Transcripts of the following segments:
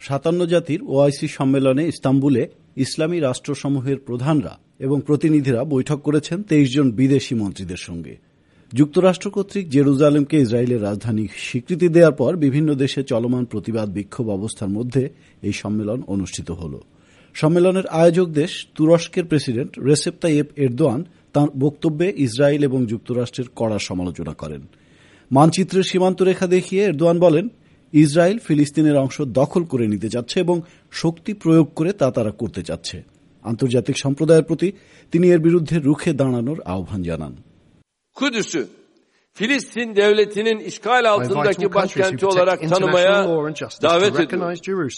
57 জাতির ওআইসি সম্মেলনে ইস্তাম্বুলে ইসলামী রাষ্ট্রসমূহের প্রধানরা এবং প্রতিনিধিরা বৈঠক করেছেন 23 জন বিদেশি মন্ত্রীদের সঙ্গে। যুক্তরাষ্ট্র কর্তৃক জেরুজালেমকে ইসরায়েলের রাজধানী স্বীকৃতি দেওয়ার পর বিভিন্ন দেশে চলমান প্রতিবাদ বিক্ষোভ অবস্থার মধ্যে এই সম্মেলন অনুষ্ঠিত হল। সম্মেলনের আয়োজক দেশ তুরস্কের প্রেসিডেন্ট রেসেপ তাইয়েপ এরদোয়ান তাঁর বক্তব্যে ইসরায়েল এবং যুক্তরাষ্ট্রের কড়া সমালোচনা করেন। মানচিত্রের সীমান্ত রেখা দেখিয়ে এরদোয়ান বলেন, ইসরায়েল ফিলিস্তিনের অংশ দখল করে নিতে চাচ্ছে এবং শক্তি প্রয়োগ করে তা তারা করতে চাচ্ছে। আন্তর্জাতিক সম্প্রদায়ের প্রতি তিনি এর বিরুদ্ধে রুখে দাঁড়ানোর আহ্বান জানান। Kudüs'ü Filistin devletinin işgal altındaki başkenti olarak tanımaya davet ediyorum.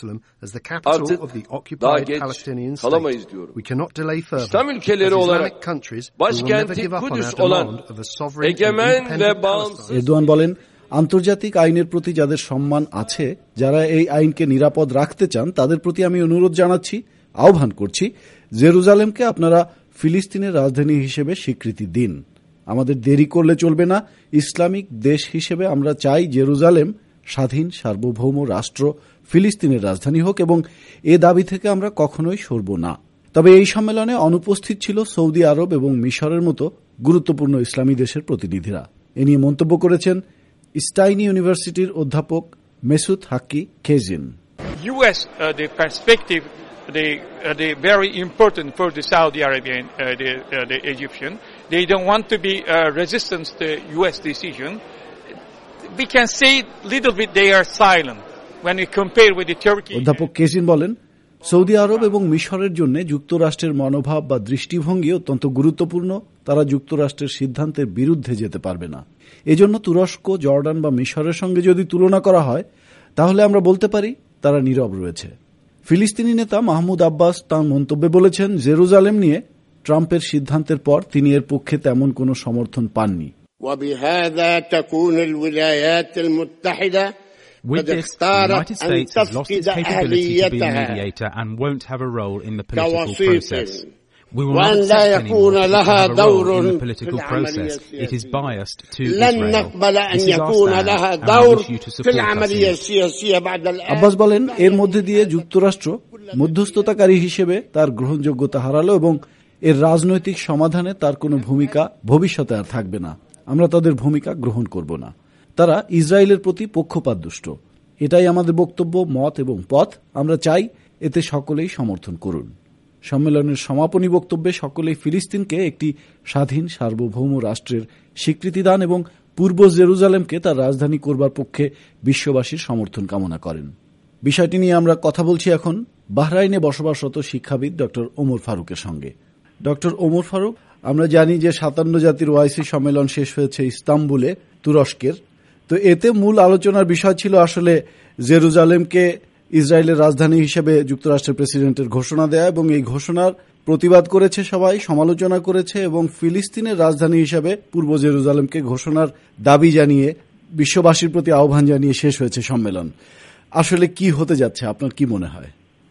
Artık daha geç kalamayız diyorum. İslam ülkeleri olarak başkenti Kudüs olan egemen ve bağımsız... Erdogan বলেন, আন্তর্জাতিক আইনের প্রতি যাদের সম্মান আছে, যারা এই আইনকে নিরাপদ রাখতে চান, তাদের প্রতি আমি অনুরোধ জানাচ্ছি, আহ্বান করছি, জেরুজালেমকে আপনারা ফিলিস্তিনের রাজধানী হিসেবে স্বীকৃতি দিন। আমাদের দেরি করলে চলবে না। ইসলামিক দেশ হিসেবে আমরা চাই জেরুজালেম স্বাধীন সার্বভৌম রাষ্ট্র ফিলিস্তিনের রাজধানী হোক এবং এ দাবি থেকে আমরা কখনোই সরব না। তবে এই সম্মেলনে অনুপস্থিত ছিল সৌদি আরব এবং মিশরের মতো গুরুত্বপূর্ণ ইসলামী দেশের প্রতিনিধিরা। এ নিয়ে মন্তব্য করেছেন স্টাইনি ইউনিভার্সিটির অধ্যাপক Mesut Hakki Casin. The perspective the very important for the Saudi Arabian, the Egyptian. They don't want to be resistant to the U.S. decision. We can say little bit they are silent when we compare with the Turkey. অধ্যাপক Casin বলেন, সৌদি আরব এবং মিশরের জন্য যুক্তরাষ্ট্রের মনোভাব বা দৃষ্টিভঙ্গি অত্যন্ত গুরুত্বপূর্ণ। তারা যুক্তরাষ্ট্রের সিদ্ধান্তের বিরুদ্ধে যেতে পারবে না। এজন্য তুরস্ক, জর্ডান বা মিশরের সঙ্গে যদি তুলনা করা হয়, তাহলে আমরা বলতে পারি তারা নীরব রয়েছে। ফিলিস্তিনি নেতা মাহমুদ আব্বাস তাঁর মন্তব্যে বলেছেন, জেরুজালেম নিয়ে ট্রাম্পের সিদ্ধান্তের পর তিনি এর পক্ষে তেমন কোনো সমর্থন পাননি। With this, the United States has lost its capability to be a mediator and won't have a role in the political process. We will not accept anymore to have a role in the political process. It is biased to Israel. This is our stand, and I wish you to support us. Abbas বলেন, এর মধ্যে দিয়ে যুক্তরাষ্ট্র মধ্যস্থতাকারী হিসেবে তার গ্রহণযোগ্যতা হারালো এবং এর রাজনৈতিক সমাধানে তার কোনো ভূমিকা ভবিষ্যতে আর থাকবে না। আমরা তাদের ভূমিকা গ্রহণ করব না। তারা ইসরায়েলের প্রতি পক্ষপাতদুষ্ট। এটাই আমাদের বক্তব্য, মত এবং পথ। আমরা চাই এতে সকলেই সমর্থন করুন। সম্মেলনের সমাপনী বক্তব্যে সকলেই ফিলিস্তিনকে একটি স্বাধীন সার্বভৌম রাষ্ট্রের স্বীকৃতি দান এবং পূর্ব জেরুজালেমকে তার রাজধানী করবার পক্ষে বিশ্ববাসীর সমর্থন কামনা করেন। বিষয়টি নিয়ে আমরা কথা বলছি এখন বাহরাইনে বসবাসরত শিক্ষাবিদ ডক্টর ওমর ফারুকের সঙ্গে। ডক্টর ওমর ফারুক, আমরা জানি যে 57 জাতির ওআইসি সম্মেলন শেষ হয়েছে ইস্তাম্বুলে, তুরস্কের। তো এতে মূল আলোচনার বিষয় ছিল আসলে জেরুজালেমকে ইসরায়েলের রাজধানী হিসেবে যুক্তরাষ্ট্রের প্রেসিডেন্টের ঘোষণা দেয়া এবং এই ঘোষণার প্রতিবাদ করেছে সবাই, সমালোচনা করেছে এবং ফিলিস্তিনের রাজধানী হিসেবে পূর্ব জেরুজালেমকে ঘোষণার দাবি জানিয়ে বিশ্ববাসীর প্রতি আহ্বান জানিয়ে শেষ হয়েছে সম্মেলন। আসলে কি হতে যাচ্ছে, আপনার কি মনে হয়?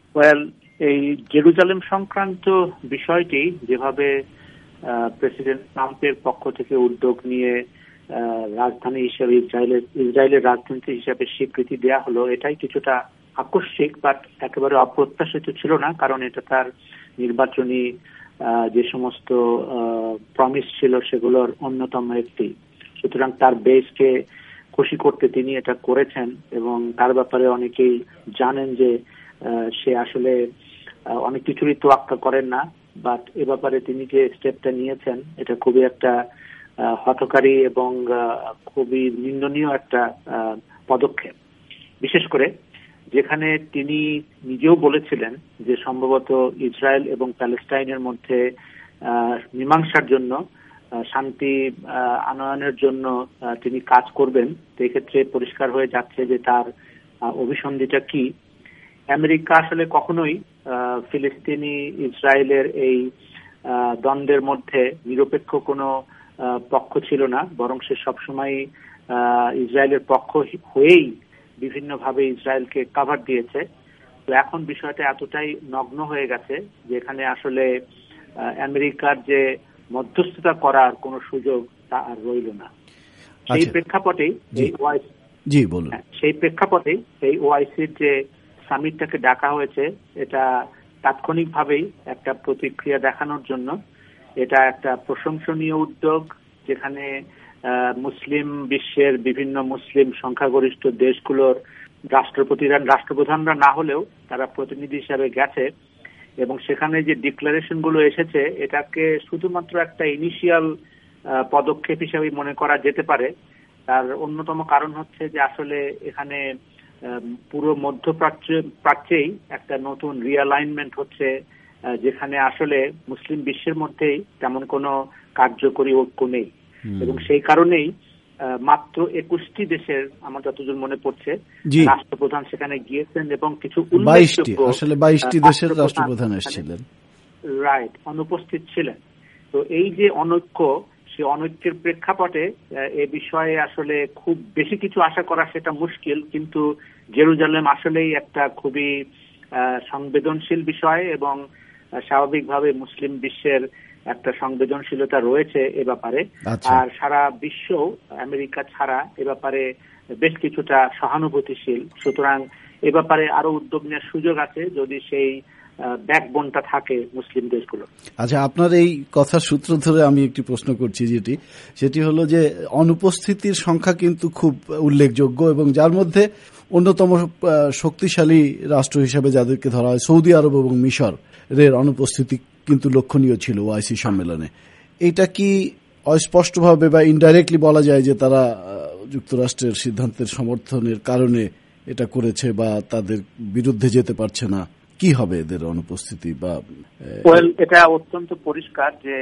এই জেরুজালেম সংক্রান্ত বিষয়টি যেভাবে প্রেসিডেন্ট ট্রাম্পের পক্ষ থেকে উদ্যোগ নিয়ে রাজধানী হিসেবে ইসরায়েলের রাজধানী হিসেবে স্বীকৃতি দেয়া হলো, এটাই কিছুটা আকস্মিক, বাট একেবারে অপ্রত্যাশিত ছিল না, কারণ এটা তার নির্বাচনী যে সমস্ত প্রমিস ছিল সেগুলোর অন্যতম একটি। সুতরাং তার বেসকে খুশি করতে তিনি এটা করেছেন এবং তার ব্যাপারে অনেকেই জানেন যে সে আসলে অনেক কিছুরই তোয়াক্কা করেন না, বাট এ ব্যাপারে তিনি যে স্টেপটা নিয়েছেন এটা খুবই একটা হঠকারী এবং খুবই নিন্দনীয় একটা পদক্ষেপ। বিশেষ করে যেখানে তিনি নিজেও বলেছিলেন যে সম্ভবত ইসরায়েল এবং প্যালেস্টাইনের মধ্যে মীমাংসার জন্য, শান্তি আনয়নের জন্য তিনি কাজ করবেন। তো এক্ষেত্রে পরিষ্কার হয়ে যাচ্ছে যে তার অভিসন্ধিটা কি। আমেরিকা আসলে কখনোই ফিলিস্তিনি ইসরায়েলের এই দ্বন্দ্বের মধ্যে নিরপেক্ষ কোনো পক্ষ ছিল না, বরং সে সবসময় ইসরায়েলের পক্ষ হয়েই বিভিন্নভাবে ইসরায়েলকে কাভার দিয়েছে। তো এখন বিষয়টা এতটাই নগ্ন হয়ে গেছে যেখানে আসলে আমেরিকার যে মধ্যস্থতা করার কোনো সুযোগ তা আর রইল না। সেই প্রেক্ষাপটেই এই ওআইসির যে সামিটটাকে ডাকা হয়েছে এটা তাৎক্ষণিকভাবেই একটা প্রতিক্রিয়া দেখানোর জন্য। এটা একটা প্রশংসনীয় উদ্যোগ, যেখানে মুসলিম বিশ্বের বিভিন্ন মুসলিম সংখ্যাগরিষ্ঠ দেশগুলোর রাষ্ট্রপ্রধানরা না হলেও তারা প্রতিনিধি হিসাবে গেছে, এবং সেখানে যে ডিক্লারেশন গুলো এসেছে এটাকে শুধুমাত্র একটা ইনিশিয়াল পদক্ষেপ হিসেবে মনে করা যেতে পারে। তার অন্যতম কারণ হচ্ছে যে আসলে এখানে পুরো মধ্যপ্রাচ্যেই একটা নতুন রিঅ্যালাইনমেন্ট হচ্ছে, যেখানে আসলে মুসলিম বিশ্বের মধ্যেই তেমন কোনো কার্যকরী ঐক্য নেই, এবং সেই কারণেই মাত্র 21টি দেশের, আমার যতদূর মনে পড়ছে, রাষ্ট্রপ্রধান সেখানে গিয়েছেন এবং কিছু 22টি দেশের রাষ্ট্রপ্রধান এসেছিলেন, রাইট, অনুপস্থিত ছিলেন। তো এই যে অনৈক্য, সেই অনৈক্যের প্রেক্ষাপটে এ বিষয়ে আসলে খুব বেশি কিছু আশা করা সেটা মুশকিল, কিন্তু জেরুজালেম আসলেই একটা খুবই সংবেদনশীল বিষয়, এবং স্বাভাবিকভাবে মুসলিম বিশ্বের একটা সংবেদনশীলতা রয়েছে এ ব্যাপারে। আর সারা বিশ্ব আমেরিকা ছাড়া এ ব্যাপারে বেশ কিছুটা সহানুভূতিশীল। সুতরাং এ ব্যাপারে আরো উদ্যোগ নেওয়ার সুযোগ আছে যদি সেই ব্যাকবোনটা থাকে মুসলিম দেশগুলো। আচ্ছা, আপনার এই কথার সূত্র ধরে আমি একটি প্রশ্ন করছি, সেটি হলো যে অনুপস্থিতির সংখ্যা কিন্তু খুব উল্লেখযোগ্য, এবং যার মধ্যে অন্যতম শক্তিশালী রাষ্ট্র হিসেবে যাদেরকে ধরা হয় সৌদি আরব এবং মিশরের অনুপস্থিতি কিন্তু লক্ষণীয় ছিল ওআইসি সম্মেলনে। এটা কি অস্পষ্টভাবে বা ইনডাইরেক্টলি বলা যায় যে তারা যুক্তরাষ্ট্রের সিদ্ধান্তের সমর্থনের কারণে এটা করেছে বা তাদের বিরুদ্ধে যেতে পারছে না? কি হবে এদের অনুপস্থিতি? বা এটা অত্যন্ত পরিষ্কার যে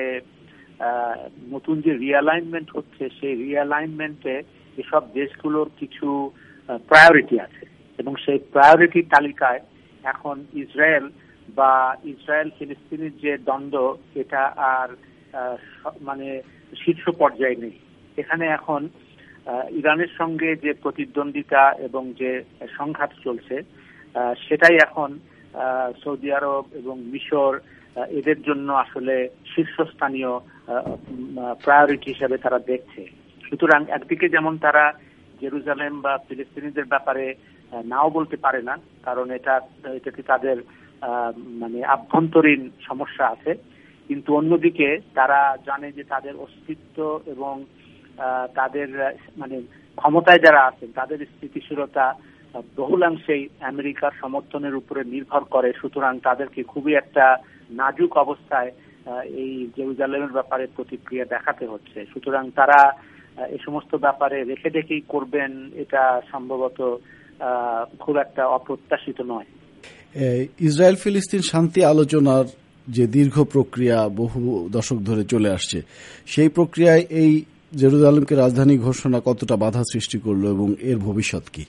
নতুন যে রিঅ্যালাইনমেন্ট হচ্ছে, সেই রিঅ্যালাইনমেন্টে এসব দেশগুলোর কিছু প্রায়োরিটি আছে, এবং সেই প্রায়োরিটি তালিকায় এখন ইসরায়েল ফিলিস্তিনের যে দ্বন্দ্ব, এটা আর মানে শীর্ষ পর্যায়ে নেই। এখানে এখন ইরানের সঙ্গে যে প্রতিদ্বন্দ্বিতা এবং যে সংঘাত চলছে, সেটাই এখন সৌদি আরব এবং মিশর এদের জন্য আসলে শীর্ষস্থানীয় প্রায়োরিটি হিসেবে তারা দেখছে। সুতরাং একদিকে যেমন তারা জেরুজালেম বা ফিলিস্তিনিদের ব্যাপারে নাও বলতে পারে না, কারণ এটাতে তাদের মানে আভ্যন্তরীণ সমস্যা আছে, কিন্তু অন্যদিকে তারা জানে যে তাদের অস্তিত্ব এবং তাদের মানে ক্ষমতায় যারা আছেন তাদের স্থিতিশীলতা বহুলাংশেই আমেরিকার সমর্থনের উপরে নির্ভর করে। সুতরাং তাদেরকে খুবই একটা নাজুক অবস্থায় এই জেরুজালেমের ব্যাপারে প্রতিক্রিয়া দেখাতে হচ্ছে। সুতরাং তারা এই সমস্ত ব্যাপারে রেখে দেখেই করবেন, এটা সম্ভবত খুব একটা অপ্রত্যাশিত নয়। ইসরায়েল ফিলিস্তিন শান্তি আলোচনার যে দীর্ঘ প্রক্রিয়া বহু দশক ধরে চলে আসছে, সেই প্রক্রিয়ায় এই জেরুজালেমকে রাজধানী ঘোষণা কতটা বাধা সৃষ্টি করলো এবং এর ভবিষ্যৎ কি?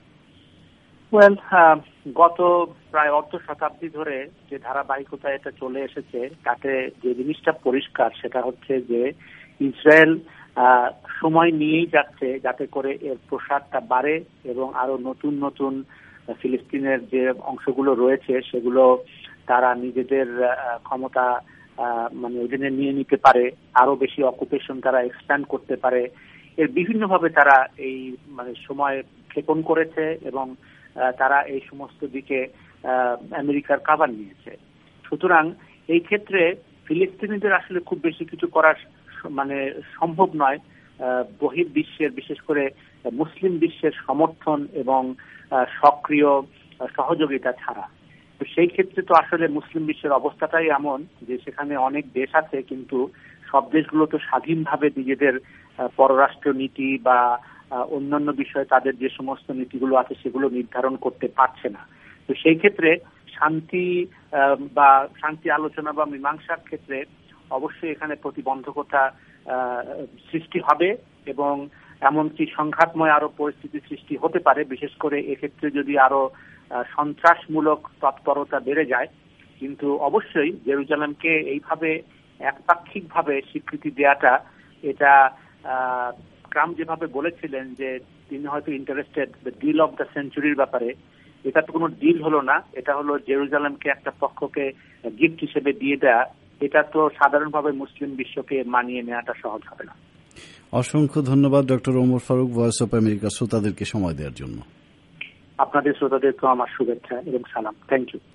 গত প্রায় অর্ধ শতাব্দী ধরে যে ধারাবাহিকতা এটা চলে এসেছে, তাতে যে জিনিসটা পরিষ্কার সেটা হচ্ছে যে ইসরায়েল সময় নিয়েই যাচ্ছে যাতে করে এর প্রসারটা বাড়ে এবং আরো নতুন নতুন ফিলিস্তিনের যে অংশগুলো রয়েছে সেগুলো তারা নিজেদের ক্ষমতা মানে অধীনে নিয়ে নিতে পারে, আরো বেশি অকুপেশন তারা এক্সপ্যান্ড করতে পারে। এর বিভিন্নভাবে তারা এই মানে সময় ক্ষেপণ করেছে এবং তারা এই সমস্ত দিকে আমেরিকার কাভার নিয়েছে। সুতরাং এই ক্ষেত্রে ফিলিস্তিনিদের আসলে খুব বেশি কিছু করা মানে সম্ভব নয় বহির্বিশ্বের, বিশেষ করে মুসলিম বিশ্বের সমর্থন এবং সক্রিয় সহযোগিতা ছাড়া। তো সেই ক্ষেত্রে তো আসলে মুসলিম বিশ্বের অবস্থাটাই এমন যে সেখানে অনেক দেশ আছে, কিন্তু সব দেশগুলো তো স্বাধীনভাবে নিজেদের পররাষ্ট্র নীতি বা অন্যান্য বিষয়ে তাদের যে সমস্ত নীতিগুলো আছে সেগুলো নির্ধারণ করতে পারছে না। তো সেই ক্ষেত্রে শান্তি আলোচনা বা মীমাংসার ক্ষেত্রে অবশ্যই এখানে প্রতিবন্ধকতা সৃষ্টি হবে এবং এমনকি সংঘাতময় আরো পরিস্থিতি সৃষ্টি হতে পারে, বিশেষ করে এক্ষেত্রে যদি আরো সন্ত্রাসমূলক তৎপরতা বেড়ে যায়। কিন্তু অবশ্যই জেরুজালেমকে এইভাবে একপাক্ষিকভাবে স্বীকৃতি দেওয়াটা, এটা ট্রাম্প যেভাবে বলেছিলেন যে তিনি হয়তো interested the deal of the সেঞ্চুরির ব্যাপারে, এটা তো কোনো ডিল হলো না, এটা হলো জেরুজালেমকে একটা পক্ষকে গিফট হিসেবে দিয়ে দেয়া। এটা তো সাধারণভাবে মুসলিম বিশ্বকে মানিয়ে নেওয়াটা সহজ হবে না। অসংখ্য ধন্যবাদ doctor Omar Faruk, voice of America শ্রোতাদেরকে সময় দেওয়ার জন্য। আপনাদের শ্রোতাদেরকেও আমার শুভেচ্ছা এবং সালাম। Thank you.